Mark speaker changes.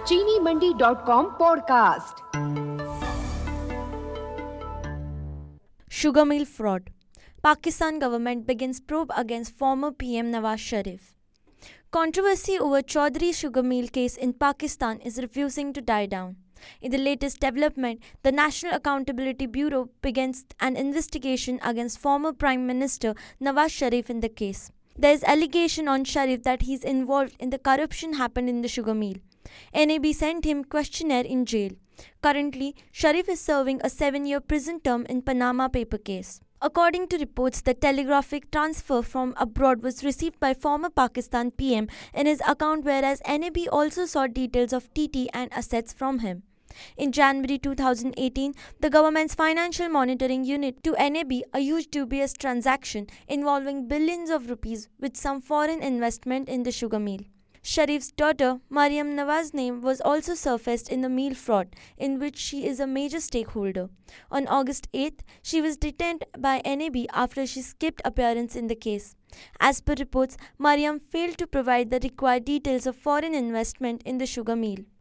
Speaker 1: चीनीमंडी.com podcast.
Speaker 2: Sugar mill fraud. Pakistan government begins probe against former PM Nawaz Sharif. Controversy over Chaudhry sugar mill case in Pakistan is refusing to die down. In the latest development, the National Accountability Bureau begins an investigation against former Prime Minister Nawaz Sharif in the case. There is allegation on Sharif that he is involved in the corruption happened in the sugar mill. NAB sent him questionnaire in jail. Currently, Sharif is serving a 7-year prison term in Panama paper case. According to reports, the telegraphic transfer from abroad was received by former Pakistan PM in his account, whereas NAB also sought details of TT and assets from him. In January 2018, the government's Financial Monitoring Unit to NAB a huge dubious transaction involving billions of rupees with some foreign investment in the sugar mill. Sharif's daughter, Mariam Nawaz's name was also surfaced in the mill fraud, in which she is a major stakeholder. On August 8th, she was detained by NAB after she skipped appearance in the case. As per reports, Mariam failed to provide the required details of foreign investment in the sugar mill.